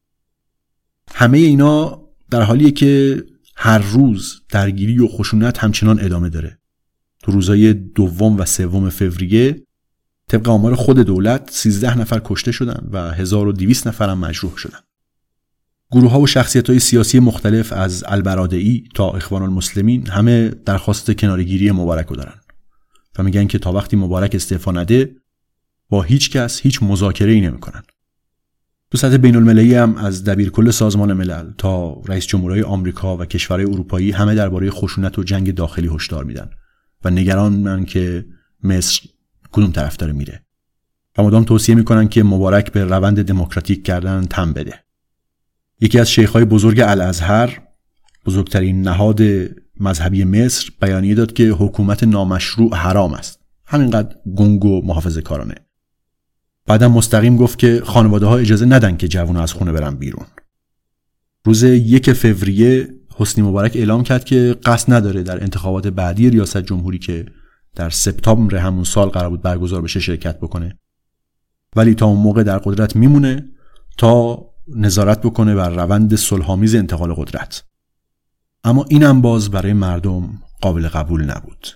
همه اینا در حالیه که هر روز درگیری و خشونت همچنان ادامه داره. تو روزهای 2 و 3 فوریه طبق آمار خود دولت 13 نفر کشته شدن و 1200 نفر هم مجروح شدن. گروه‌ها و شخصیت‌های سیاسی مختلف از البرادعی تا اخوان المسلمین همه درخواست کناره‌گیری مبارک رو دارن و میگن که تا وقتی مبارک استعفا نده با هیچ کس هیچ مذاکره‌ای نمی‌کنن. تو سطح بین‌المللی هم از دبیرکل سازمان ملل تا رئیس جمهورهای آمریکا و کشورهای اروپایی همه درباره خشونت و جنگ داخلی هشدار میدن و نگرانن که مصر کدوم طرف داره میره و مدام توصیه میکنن که مبارک به روند دموکراتیک کردن تن بده. یکی از شیخ‌های بزرگ الازهر، بزرگترین نهاد مذهبی مصر، بیانیه داد که حکومت نامشروع حرام است. همینقدر گنگ و محافظه‌کارانه. بعدم مستقیم گفت که خانواده‌ها اجازه ندن که جوونا از خونه برن بیرون. روز 1 فوریه حسنی مبارک اعلام کرد که قصد نداره در انتخابات بعدی ریاست جمهوری که در سپتامبر همون سال قرار بود برگزار بشه شرکت بکنه، ولی تا اون موقع در قدرت میمونه تا نظارت بکنه بر روند صلح‌آمیز انتقال قدرت. اما اینم باز برای مردم قابل قبول نبود.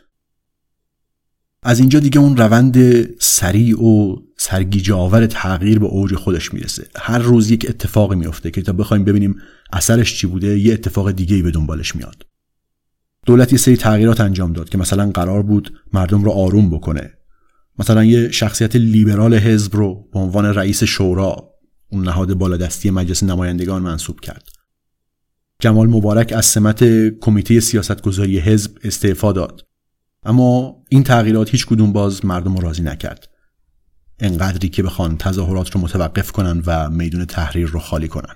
از اینجا دیگه اون روند سریع و سرگیجه آور تغییر به اوج خودش میرسه. هر روز یک اتفاقی میفته که تا بخوایم ببینیم اثرش چی بوده یه اتفاق دیگه‌ای به دنبالش میاد. دولت یه سری تغییرات انجام داد که مثلا قرار بود مردم رو آروم بکنه. مثلا یه شخصیت لیبرال حزب رو به عنوان رئیس شورا، اون نهاد بالادستی مجلس نمایندگان، منصوب کرد. جمال مبارک از سمت کمیته سیاستگذاری حزب استعفا داد. اما این تغییرات هیچ کدوم باز مردم رو راضی نکرد. انقدری که بخوان تظاهرات رو متوقف کنن و میدون تحریر رو خالی کنن.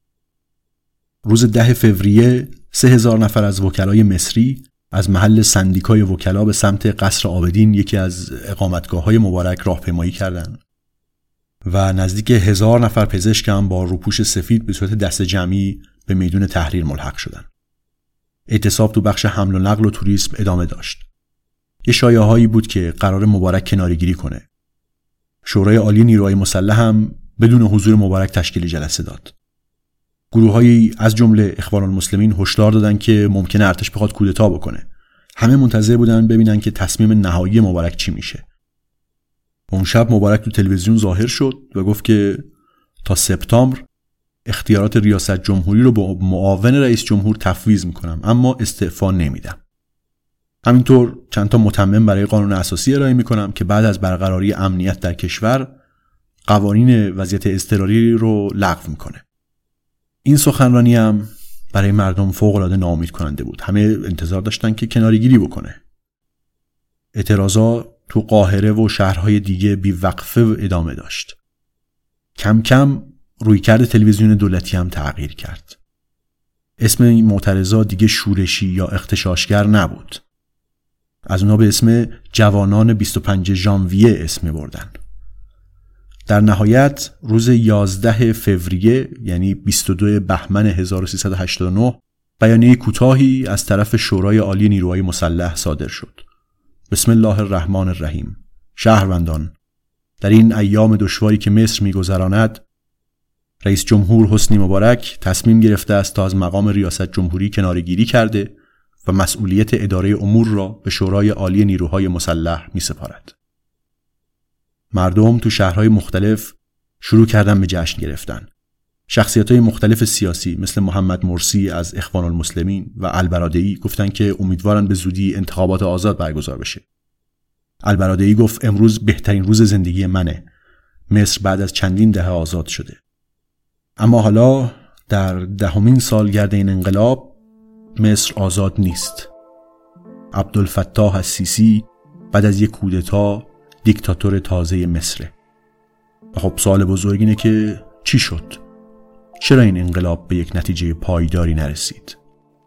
روز 10 فوریه 3000 نفر از وکلای مصری از محل سندیکای وکلا به سمت قصر عابدین، یکی از اقامتگاه‌های مبارک، راهپیمایی کردند و نزدیک 1000 نفر پزشک هم با روپوش سفید به صورت دست جمعی به میدون تحریر ملحق شدن. اعتصاب تو بخش حمل و نقل و توریسم ادامه داشت. یه شایعه‌هایی بود که قرار مبارک کناره‌گیری کنه. شورای عالی نیروهای مسلح هم بدون حضور مبارک تشکیل جلسه داد. گروه‌هایی از جمله اخوان المسلمین هشدار دادن که ممکنه ارتش بخواد کودتا بکنه. همه منتظر بودن ببینن که تصمیم نهایی مبارک چی میشه. اون شب مبارک تو تلویزیون ظاهر شد و گفت که تا سپتامبر اختیارات ریاست جمهوری رو به معاون رئیس جمهور تفویض میکنم، اما استعفا نمیدم. همینطور چند تا متمم برای قانون اساسی ارائه میکنم که بعد از برقراری امنیت در کشور قوانین وضعیت اضطراری رو لغو میکنه. این سخنرانی هم برای مردم فوق‌العاده ناامید کننده بود. همه انتظار داشتن که کناره‌گیری بکنه. اعتراضات تو قاهره و شهرهای دیگه بی‌وقفه ادامه داشت. کم کم رویکرد تلویزیون دولتی هم تغییر کرد. اسم این معترضا دیگه شورشی یا اغتشاشگر نبود. از اونا به اسم جوانان 25 ژانویه اسم بردن. در نهایت روز 11 فوریه یعنی 22 بهمن 1389 بیانیه کوتاهی از طرف شورای عالی نیروهای مسلح صادر شد. بسم الله الرحمن الرحیم. شهروندان، در این ایام دشواری که مصر می‌گذراند، رئیس جمهور حسنی مبارک تصمیم گرفته است تا از مقام ریاست جمهوری کناره‌گیری کرده و مسئولیت اداره امور را به شورای عالی نیروهای مسلح می‌سپارد. مردم تو شهرهای مختلف شروع کردن به جشن گرفتن. شخصیت‌های مختلف سیاسی مثل محمد مرسی از اخوان المسلمین و البرادعی گفتن که امیدوارن به زودی انتخابات آزاد برگزار بشه. البرادعی گفت امروز بهترین روز زندگی منه. مصر بعد از چندین دهه آزاد شده. اما حالا در 10مین سالگرد این انقلاب مصر آزاد نیست. عبدالفتاح السیسی بعد از یک کودتا دیکتاتور تازه مصره. و خب سوال بزرگ اینه که چی شد؟ چرا این انقلاب به یک نتیجه پایداری نرسید؟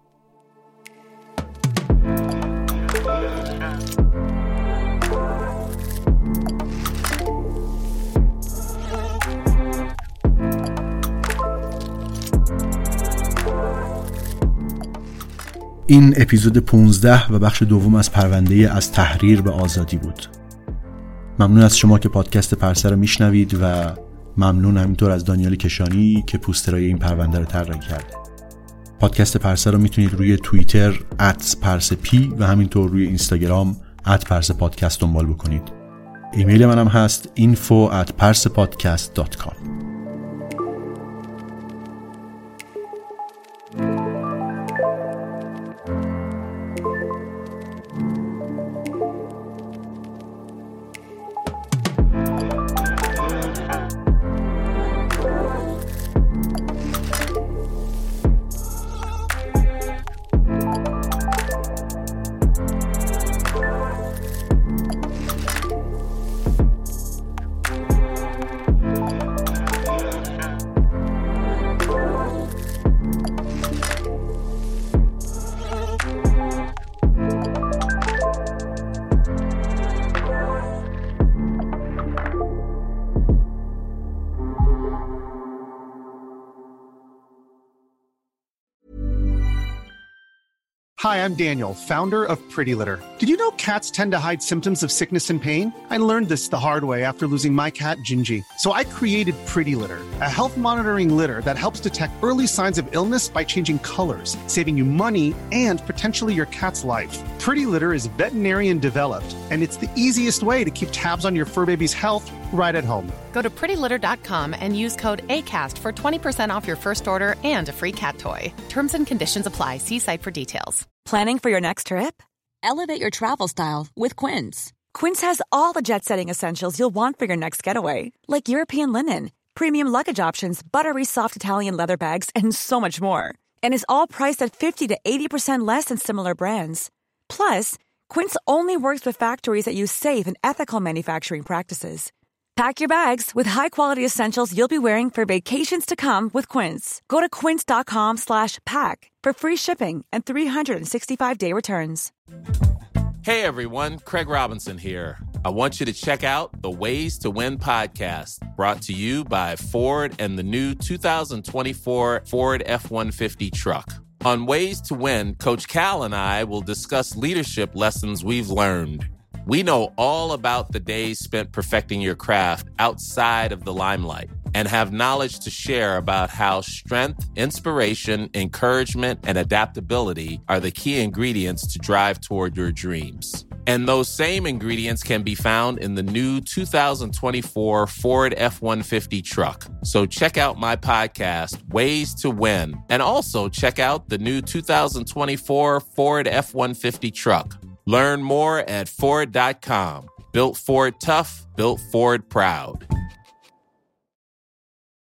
این اپیزود 15 و بخش دوم از پرونده از تحریر به آزادی بود. ممنون از شما که پادکست پرسه رو میشنوید و ممنون همینطور از دانیال کشانی که پوسترهای این پرونده رو طراحی کرده. پادکست پرسه رو میتونید روی توییتر @پرسه‌p و همینطور روی اینستاگرام @پرسه‌پادکست دنبال بکنید. ایمیل منم هست info@persepodcast.com. Hi, I'm Daniel, founder of Pretty Litter. Did you know cats tend to hide symptoms of sickness and pain? I learned this the hard way after losing my cat, Gingy. So I created Pretty Litter, a health monitoring litter that helps detect early signs of illness by changing colors, saving you money and potentially your cat's life. Pretty Litter is veterinarian developed, and it's the easiest way to keep tabs on your fur baby's health right at home. Go to prettylitter.com and use code ACAST for 20% off your first order and a free cat toy. Terms and conditions apply. See site for details. Planning for your next trip? Elevate your travel style with Quince. Quince has all the jet-setting essentials you'll want for your next getaway, like European linen, premium luggage options, buttery soft Italian leather bags, and so much more. And is all priced at 50 to 80% less than similar brands. Plus, Quince only works with factories that use safe and ethical manufacturing practices. Pack your bags with high-quality essentials you'll be wearing for vacations to come with Quince. Go to quince.com/pack for free shipping and 365-day returns. Hey everyone, Craig Robinson here. I want you to check out the Ways to Win podcast, brought to you by Ford and the new 2024 Ford F-150 truck. On Ways to Win, Coach Cal and I will discuss leadership lessons we've learned. We know all about the days spent perfecting your craft outside of the limelight and have knowledge to share about how strength, inspiration, encouragement, and adaptability are the key ingredients to drive toward your dreams. And those same ingredients can be found in the new 2024 Ford F-150 truck. So check out my podcast, Ways to Win, and also check out the new 2024 Ford F-150 truck. Learn more at Ford.com. Built Ford tough, built Ford proud.